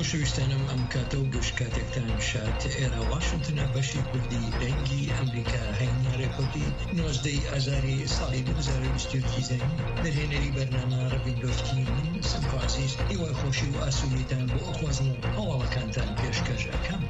خۆشەویستانم ئەم کاتە و گەشت کاتێکتان شات ئێرە واشنگتنە بەشی کوردی دەنگی ئەمریکا هەینی ڕێکۆتی 19 ئازاری ساڵی 2020 زەین دەرهێنەری بەرنامە ڕەبیندۆفتی من سمکۆ عەزیز هیوای خۆشی و ئاسوودیتان بۆ ئەخوازن و هەواڵەکانتان پێشکەش ئەکەم.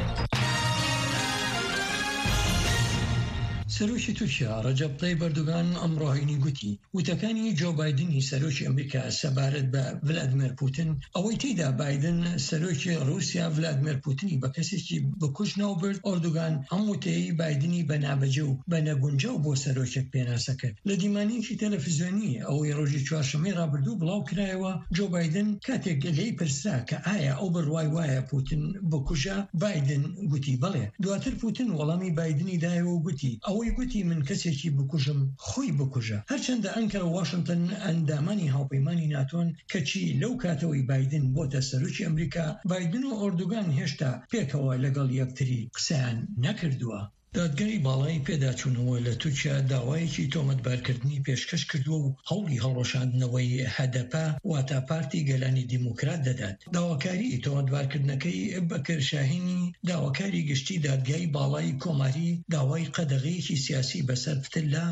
سەرۆکی تورکیا ڕەجەب طەیب ئەردۆغان ئەمڕۆهینی گوتی وتەکانی جۆ بایدنی سەرۆکی ئەمریکا سەبارەت بە ڤلادیمیر پوتین ئەوەی تێیدا بایدن سەرۆکی رووسیا ڤلادیمیر پوتینی بە کەسێکی بکوژنەوە برد. ئەردۆغان ئەم وتەیەی بایدنی بە نابەجێ و بە نەگونجاو بۆ سەرۆکێک پێناسە کرد. لە دیمانیەکی تەلەڤیزیۆنی ئەوەی ڕۆژی چوارشەمەی ڕابردوو بڵاو کرایەوە جۆ بایدن کاتێک لێی پرسرا کە ئایا ئەو بڕوای وایە پوتین بکوژە، بایدن گوتی بەڵێ. دواتر پوتین وەڵامی بایدنی دایەوە و گوتی گوتی من کەسێکی بکوژم خۆی بکوژە. هەرچەندە ئەنکەرە واشنگتن ئەندامانی هاوپەیمانی ناتۆن کەچی لەو کاتەوەی بایدن بۆتە سەرۆکی ئەمریکا، بایدن و ئەردۆغان هێشتا پێکەوە لەگەڵ یەکتری قسەیان نەکردووە. دادگای باڵای پێداچوونەوە لە تورکیا داوایەکی تۆمەتبارکردنی پێشکەش کردووە و هەوڵی هەڵۆشاندنەوەی هەدەپە واتە پارتی گەلانی دیموکرات دەدات. داواکاری تۆمەتبارکردنەکەی بەکر شاهینی داواکاری گشتی دادگای باڵای کۆماری داوای قەدەغەیەکی سیاسی بەسەر فتلە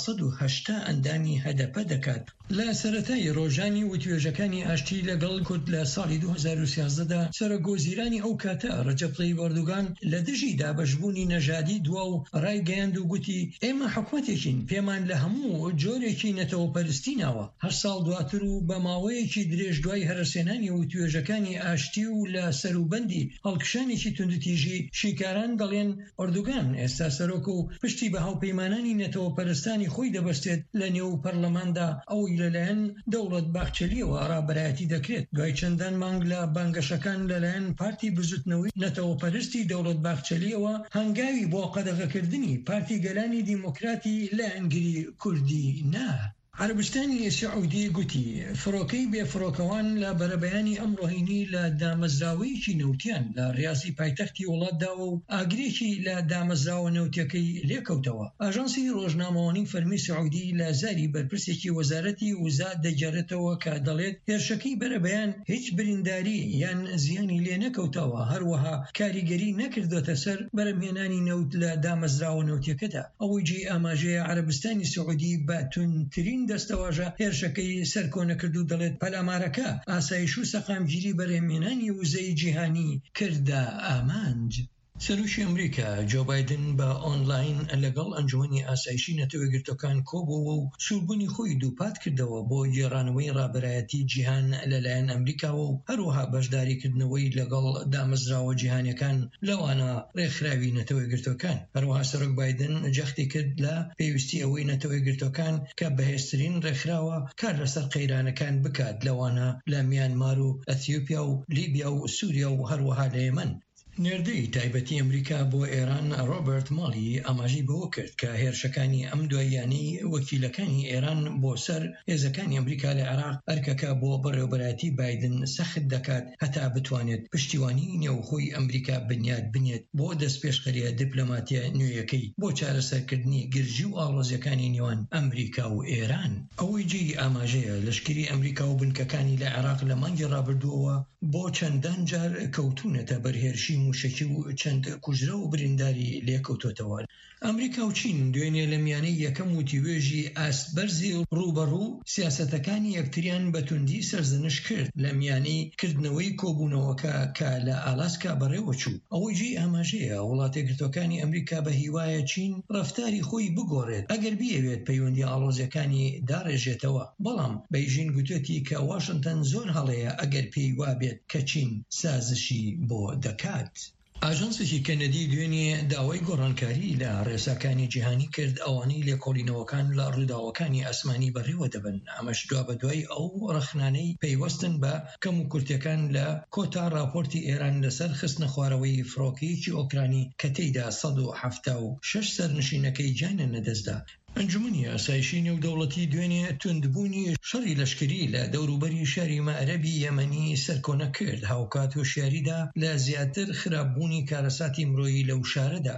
680 ئەندامی هەدەپە دەکات. لە سەرەتای ڕۆژانی وتوێژەکانی ئاشتی لەگەڵ کورد لە ساڵی 2013دا سەرۆکۆزیرانی ئەو کاتە ڕەجەب طەیب ئەردۆغان لە دژی دابەشبوونی نەژادی دوا و ڕایگەیاند و گوتی ئێمە حکومەتێکین، پێمان لە هەموو جۆرێکی نەتەوەپەرستی ناوە. هەر ساڵ دواتر و بە ماوەیەکی درێژ دوای هەرەسێنانی وتوێژەکانی ئاشتی و لە سەروبەندی هەڵکشانێکی توندوتیژی شیکاران دەڵێن ئەردۆغان ئێستا سەرۆکە و پشتی بە هاوپەیمانانی نەتەوەپەرستانی خۆی دەبەستێت لە نێو پەرلەماندا ئەوی لەلایەن دەوڵەت باخچەلیەوە ڕابەرایەتی دەکرێت. دوای چەندان مانگ لە بانگەشەکان لەلایەن پارتی بزوتنەوەی نەتەوەپەرستی دەوڵەت باخچەلیەوە هەنگاوی بۆ قەدەغەکردنی پارتی گەلانی دیموکراتی لە ئەنگری کوردی نا. عربستانی سعودی گوتی فڕۆکەی بێفڕۆکەوان لە بەرەبەیانی ئەمڕۆهینی لە دامەزراوەیەکی نەوتیان لە ڕیازی پایتەختی وڵاتداوە و ئاگرێکی لە دامەزراوە نەوتیەکەی لێکەوتەوە. ئاژانسی ڕۆژنامەوانی فەرمی سعودی لە زاری بەرپرسێکی وەزارەتی وزات دەگەڕێتەوە کە دەڵێت هێرشەکەی بەرەبەیان هیچ برینداری یان زیانی لێ نەکەوتەوە، هەروەها کاریگەری نەکردوتە سەر بەرەمهێنانی نەوت لە دامەزراوە نەوتیەکەدا. ئەوەی جێ ئاماژەیە عربستانی سعودی بە تونترین دەستەواژە هێرشەکەی سەرکۆنە کردو دەڵێت پەلامارەکە ئاسایش و سەقامگیری بەرهەمهێنانی وزەی جیهانی کردە ئامانج. سەرۆکی ئەمریکا جۆ بایدن بە ئۆنلاین لەگەڵ ئەنجومەنی ئاسایشی نەتەوەیەگرتوەکان کۆبووە و سووربوونی خۆی دووپات کردەوە بۆ گێڕانەوەی ڕابەرایەتی جیهان لەلایەن ئەمریکاوە و هەروەها بەشداریکردنەوەی لەگەڵ دامەزراوە جیهانیەکان لەوانە ڕێکخراوی نەتەوەیەگرتوەکان. هەروەها سەرۆک بایدن جەختی کرد لە پێویستی ئەوەی نەتەوەیەگرتوەکان کە بەهێزترین ڕێکخراوە کار لەسەر قەیرانەکان بکات، لەوانە لە میانمار و ئەتیۆپیا و لیبیا و سووریا و هەروەها لە یەمەن. نێردەی تایبەتی ئەمریکا بۆ ئێران ڕۆبرت ماڵی ئاماژی بەوە کرد کە هێرشەکانی ئەم دواییانەی وەکیلەکانی ئێران بۆ سەر هێزەکانی ئەمریکا لە عێراق ئەرکەکە بۆ بەڕێوەبەرایەتی بایدن سەخت دەکات هەتا بتوانێت پشتیوانی نێوخۆی ئەمریکا بنیات بۆ دەستپێشخەریە دیپلۆماتیە نوێیەکەی بۆ چارەسەرکردنی گرژی و ئاڵۆزیەکانی نێوان ئەمریکا و ئێران. ئەوەی جێی ئاماژەیە لەشکری ئەمریکا و بنکەکانی لە عێراق لە مانگی ڕابردووەوە بۆ چەندان جار کەوتونەتە بەرهێرشی موشکی و چەند کوژرە و برینداری لێکەوتۆتەوە. ئەمریکا و چین دوێنێ لە میانەی یەکەم وتیوێژی ئاسبەرزی ڕوبەڕوو سیاسەتەکانی یەکتریان بە توندی سەرزنش کرد لە میانەی کردنەوەی کۆبوونەوەکە کە لە ئالاسکا بەڕێوە چوو. ئەوەی جێی ئاماژەیە وڵاتە یەکگرتووەکانی ئەمریکا بە هیوایە چین ڕەفتاری خۆی بگۆڕێت ئەگەر بیەوێت پەیوەندی ئاڵۆزیەکانی داڕێژێتەوە. بەڵام بەیژین گوتوێتی کە واشنگتن زۆر هەڵەیە ئەگەر پێی وابێت کە چین سازشی بۆ دەکات. ئاژانسێکی کەنەدی دوێنێ داوای گۆڕانکاری لە ڕێساکانی جیهانی کرد ئەوانەی لێکۆڵینەوەکان لە ڕووداوەکانی ئاسمانی بەڕێوە دەبن. ئەمەش دوا بەدوای ئەو ڕەخنانەی پەیوەستن بە کەم و کورتەکان لە کۆتا راپۆرتی ئێران لەسەر خستنە خوارەوەی فڕۆکەیەکی ئۆکرانی کە تێیدا 176 سەرنشینەکەی گیانە نەدەستدا. ئەنجومەنی ئاسایشی نێودەوڵەتی دوێنێ توندبوونی شەڕی لەشکری لە دەوروبەری شاری مەعرەبی یەمەنی سەرکۆنە کرد. هاوکات هۆشیاریدا لە زیاتر خراپبوونی کارەساتی مرۆیی لەو شارەدا.